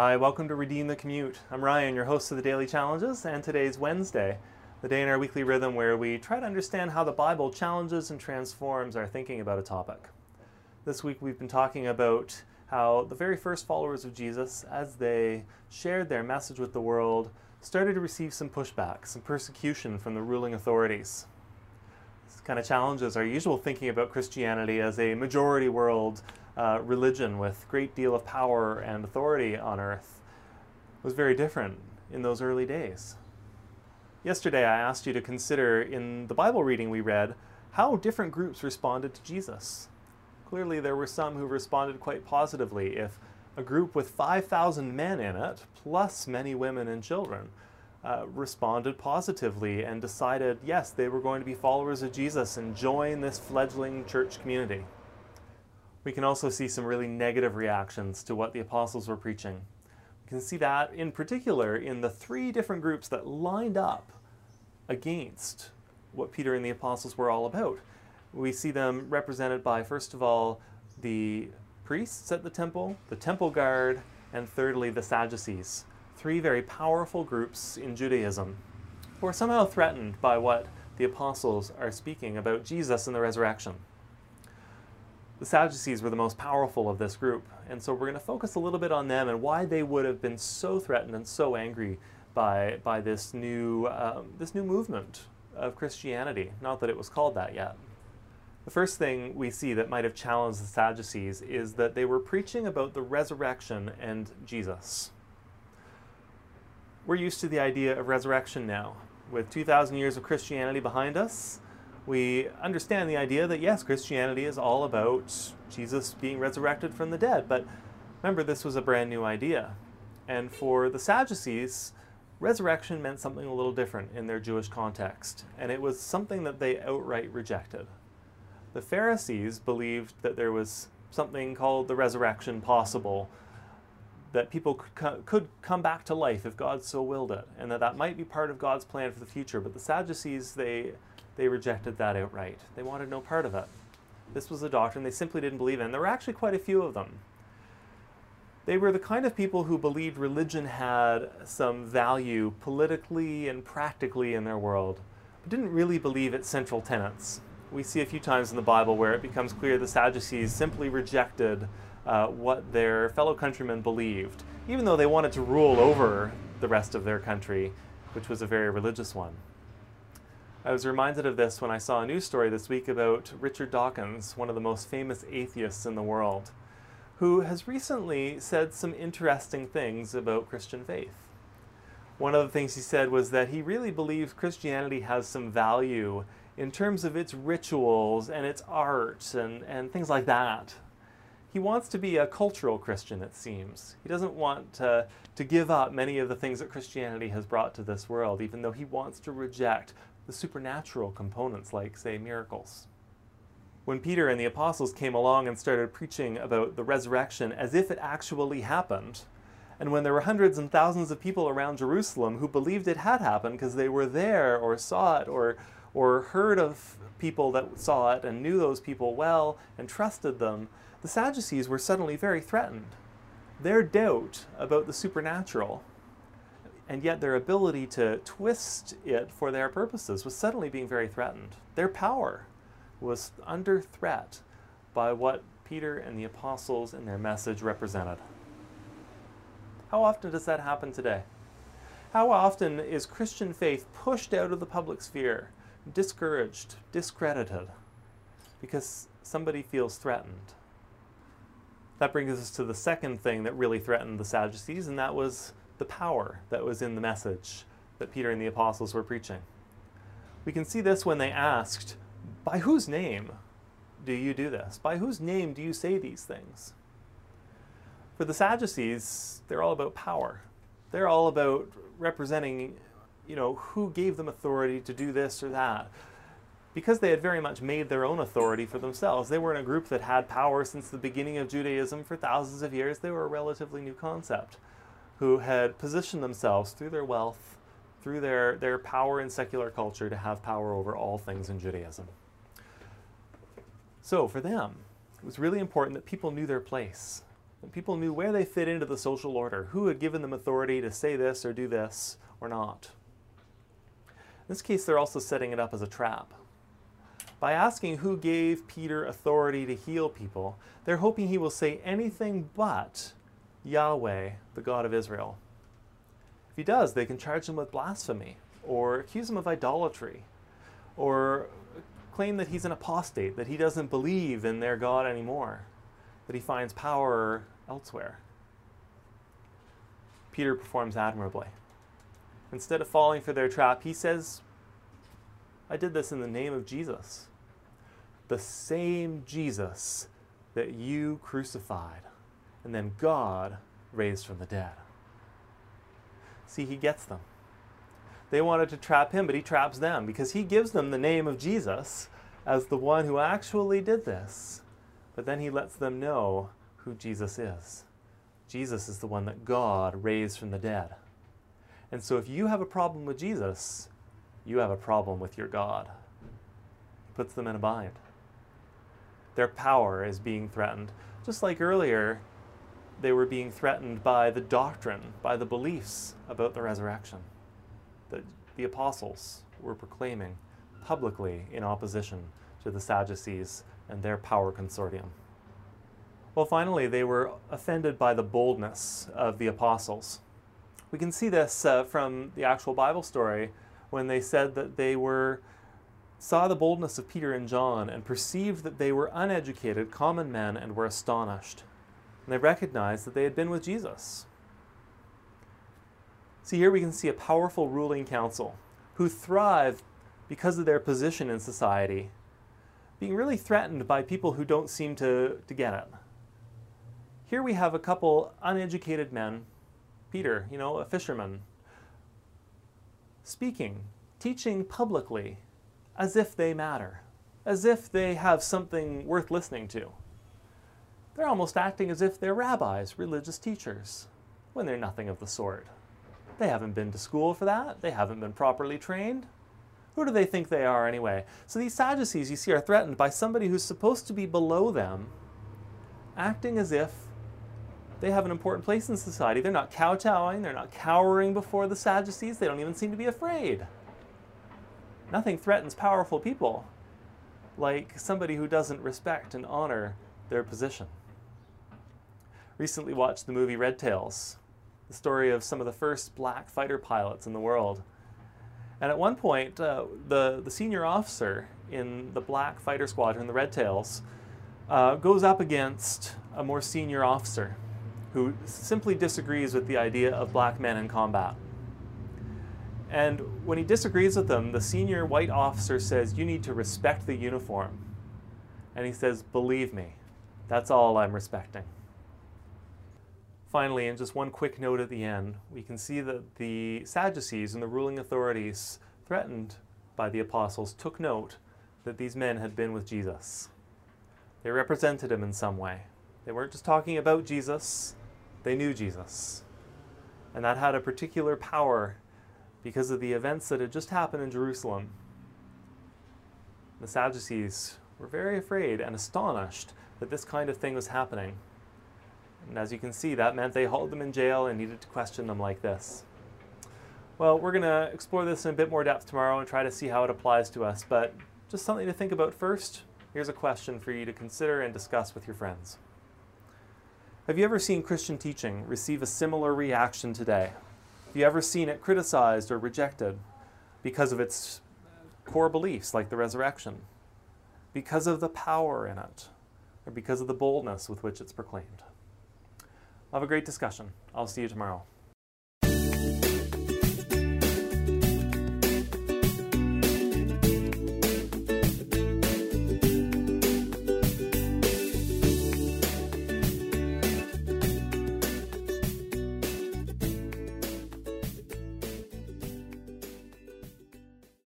Hi, welcome to Redeem the Commute. I'm Ryan, your host of the Daily Challenges, and today's Wednesday, the day in our weekly rhythm where we try to understand how the Bible challenges and transforms our thinking about a topic. This week we've been talking about how the very first followers of Jesus, as they shared their message with the world, started to receive some pushback, some persecution from the ruling authorities. This kind of challenges our usual thinking about Christianity as a majority world religion with a great deal of power and authority on earth. It was very different in those early days. Yesterday I asked you to consider in the Bible reading we read how different groups responded to Jesus. Clearly there were some who responded quite positively. If a group with 5,000 men in it, plus many women and children, responded positively and decided, yes, they were going to be followers of Jesus and join this fledgling church community. We can also see some really negative reactions to what the apostles were preaching. We can see that in particular in the three different groups that lined up against what Peter and the apostles were all about. We see them represented by, first of all, the priests at the temple guard, and thirdly, the Sadducees. Three very powerful groups in Judaism who are somehow threatened by what the apostles are speaking about Jesus and the resurrection. The Sadducees were the most powerful of this group, and so we're going to focus a little bit on them and why they would have been so threatened and so angry by this new movement of Christianity. Not that it was called that yet. The first thing we see that might have challenged the Sadducees is that they were preaching about the resurrection and Jesus. We're used to the idea of resurrection now. With 2,000 years of Christianity behind us, we understand the idea that yes, Christianity is all about Jesus being resurrected from the dead. But remember, this was a brand new idea. And for the Sadducees, resurrection meant something a little different in their Jewish context. And it was something that they outright rejected. The Pharisees believed that there was something called the resurrection possible, that people could come back to life if God so willed it, and that might be part of God's plan for the future. But the Sadducees, they rejected that outright. They wanted no part of it. This was a doctrine they simply didn't believe in. There were actually quite a few of them. They were the kind of people who believed religion had some value politically and practically in their world, but didn't really believe its central tenets. We see a few times in the Bible where it becomes clear the Sadducees simply rejected what their fellow countrymen believed, even though they wanted to rule over the rest of their country, which was a very religious one. I was reminded of this when I saw a news story this week about Richard Dawkins, one of the most famous atheists in the world, who has recently said some interesting things about Christian faith. One of the things he said was that he really believes Christianity has some value in terms of its rituals and its art and things like that. He wants to be a cultural Christian, it seems. He doesn't want to give up many of the things that Christianity has brought to this world, even though he wants to reject the supernatural components like, say, miracles. When Peter and the apostles came along and started preaching about the resurrection as if it actually happened, and when there were hundreds and thousands of people around Jerusalem who believed it had happened because they were there or saw it or heard of people that saw it and knew those people well and trusted them, the Sadducees were suddenly very threatened. Their doubt about the supernatural, and yet their ability to twist it for their purposes, was suddenly being very threatened. Their power was under threat by what Peter and the apostles and their message represented. How often does that happen today? How often is Christian faith pushed out of the public sphere, discouraged, discredited, because somebody feels threatened? That brings us to the second thing that really threatened the Sadducees, and that was the power that was in the message that Peter and the apostles were preaching. We can see this when they asked, "By whose name do you do this? By whose name do you say these things?" For the Sadducees, they're all about power. They're all about representing, who gave them authority to do this or that. Because they had very much made their own authority for themselves. They were in a group that had power since the beginning of Judaism for thousands of years. They were a relatively new concept, who had positioned themselves through their wealth, through their power in secular culture to have power over all things in Judaism. So for them, it was really important that people knew their place. People knew where they fit into the social order, who had given them authority to say this or do this or not. In this case, they're also setting it up as a trap. By asking who gave Peter authority to heal people, they're hoping he will say anything but Yahweh, the God of Israel. If he does, they can charge him with blasphemy, or accuse him of idolatry, or claim that he's an apostate, that he doesn't believe in their God anymore, that he finds power elsewhere. Peter performs admirably. Instead of falling for their trap, he says, I did this in the name of Jesus. The same Jesus that you crucified, and then God raised from the dead. See, he gets them. They wanted to trap him, but he traps them because he gives them the name of Jesus as the one who actually did this. But then he lets them know who Jesus is. Jesus is the one that God raised from the dead. And so if you have a problem with Jesus, you have a problem with your God. He puts them in a bind. Their power is being threatened. Just like earlier, they were being threatened by the doctrine, by the beliefs about the resurrection that the apostles were proclaiming publicly in opposition to the Sadducees and their power consortium. Well, finally, they were offended by the boldness of the apostles. We can see this from the actual Bible story when they said that they saw the boldness of Peter and John and perceived that they were uneducated, common men, and were astonished. And they recognized that they had been with Jesus. See, here we can see a powerful ruling council who thrive because of their position in society, being really threatened by people who don't seem to get it. Here we have a couple uneducated men, Peter, a fisherman, speaking, teaching publicly as if they matter, as if they have something worth listening to. They're almost acting as if they're rabbis, religious teachers, when they're nothing of the sort. They haven't been to school for that. They haven't been properly trained. Who do they think they are anyway? So these Sadducees, you see, are threatened by somebody who's supposed to be below them, acting as if they have an important place in society. They're not kowtowing. They're not cowering before the Sadducees. They don't even seem to be afraid. Nothing threatens powerful people like somebody who doesn't respect and honor their position. Recently watched the movie Red Tails, the story of some of the first black fighter pilots in the world. And at one point, the senior officer in the black fighter squadron, the Red Tails, goes up against a more senior officer who simply disagrees with the idea of black men in combat. And when he disagrees with them, the senior white officer says, "You need to respect the uniform." And he says, "Believe me, that's all I'm respecting." Finally, and just one quick note at the end, we can see that the Sadducees and the ruling authorities threatened by the apostles took note that these men had been with Jesus. They represented him in some way. They weren't just talking about Jesus, they knew Jesus. And that had a particular power because of the events that had just happened in Jerusalem. The Sadducees were very afraid and astonished that this kind of thing was happening. And as you can see, that meant they hauled them in jail and needed to question them like this. Well, we're going to explore this in a bit more depth tomorrow and try to see how it applies to us, but just something to think about first. Here's a question for you to consider and discuss with your friends. Have you ever seen Christian teaching receive a similar reaction today? Have you ever seen it criticized or rejected because of its core beliefs, like the resurrection, because of the power in it, or because of the boldness with which it's proclaimed? Have a great discussion. I'll see you tomorrow.